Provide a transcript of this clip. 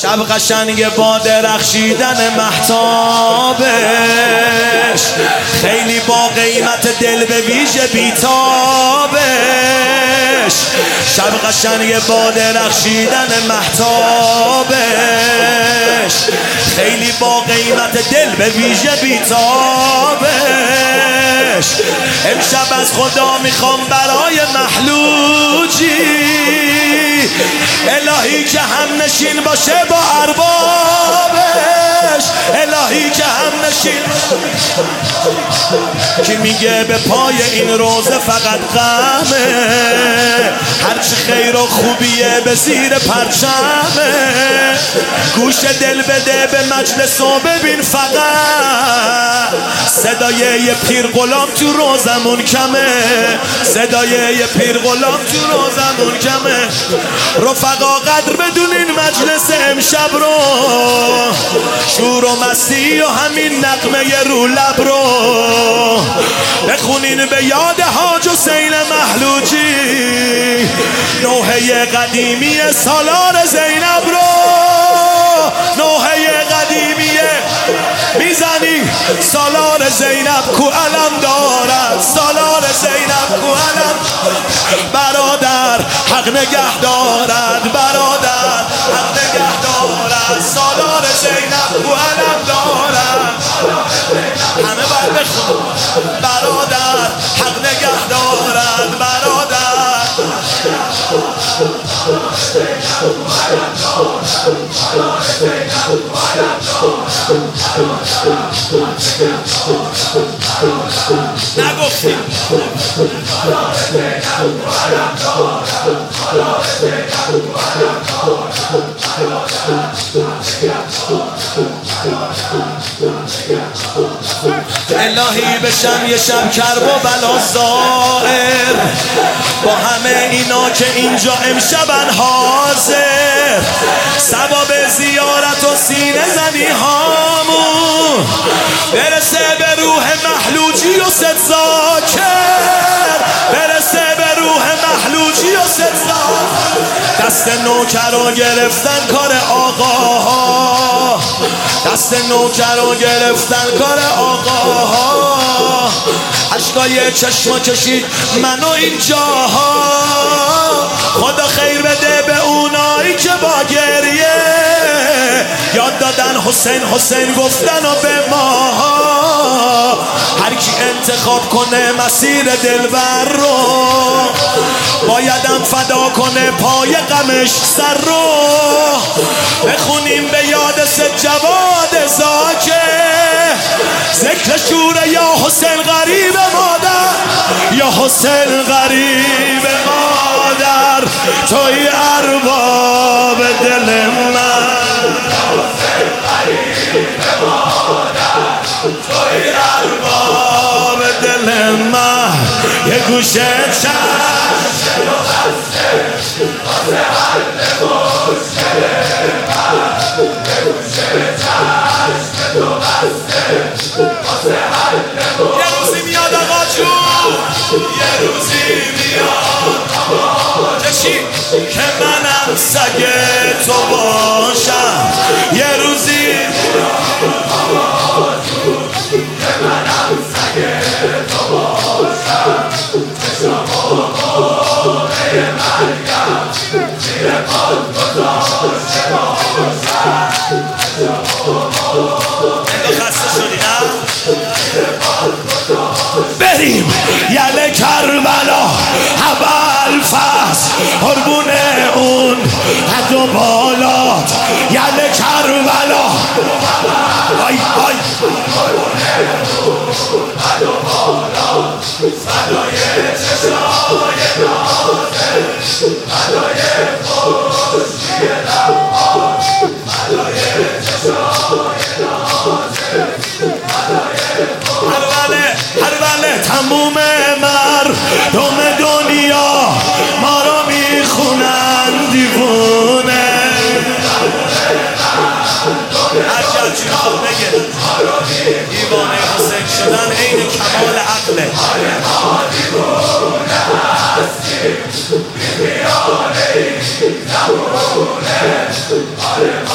شب قشنگ با درخشیدن مهتابش، خیلی با قیمت دل به ویژه بیتابش. شب قشنگ با درخشیدن مهتابش، خیلی با قیمت دل به ویژه بیتابش. امشب از خدا میخوام برای محلوجی الهی که هم نشین باشه با اربابش، الهی که هم نشین که میگه به پای این روزه فقط غمه، هرچی خیر و خوبیه به زیر پرچمه. گوش دل بده به مجلس و ببین فقط صدای یه پیر غلام تو روزمون کمه، صدای یه پیر غلام تو روزمون کمه. رفقا قدر بدونین مجلس امشب رو، شور و مستی و همین نغمه رو لب رو بخونین به یاد حاج حسین محلوجی، نوحه قدیمی سالار زینب رو، نوحه قدیمی میزنی سالار زینب کو علم دارد، سالار زینب کو علم برادر حق نگه دارد، برادر حق نگه دارد، سالار زینب کو علم دارد. همه باید بخون برادر حق نگه دارد، برادر نگفتیم الهی بشم یه شب کرب و بلا زائر با همه اینا که اینجا امشبن حاضر، ثواب زیارت و سینه زنی هامون برسه به روح محلوجی و ست زاکر، برسه به روح محلوجی و ست زاکر. دست نوکر رو گرفتن کار آقاها، دست نوکر رو گرفتن کار آقاها، اشکای چشما کشید منو اینجاها. خدا خیر بده به اونایی که با گریه یاد دادن حسین حسین گفتن و به ماها. هر کی انتخاب کنه مسیر دلبر رو بایدم فدا کنه پای غمش سر رو. بخونیم به یاد سجواد زاکر ذکر شور یا حسین غریب مادر، یا حسین غریب مادر، توی ارباب دل من، حسین غریب مادر، توی ارباب دل من. یه گوشه چشم و بسته واسه حل مشکل من، یه گوشه چشم و بسته واسه حل مشکل. یه روزی میاد آقا جون، یه روزی میاد آقا کشی که منم سگ تو باشم، یه روزی میاد آقا جون که منم سگ تو باشم. چشم و قوله مریم زیر پاد گذاشته باشم، چشم و قوله خسته شدی نه؟ بریم یل کربلا اول فصل قربون اون حد و بالات، یل کربلا آی آی قربون اون حد و بالات، صدای چشای نازه، صدای خوشی لبهات، صدای چشای نازه، هر بله تموم مردم دنیا ما رو میخونن دیوونه. هرچی چی خود بگه دیوانه حسین شدن عین کمال عقله. ما دیوونه هستیم بیانه نمونه،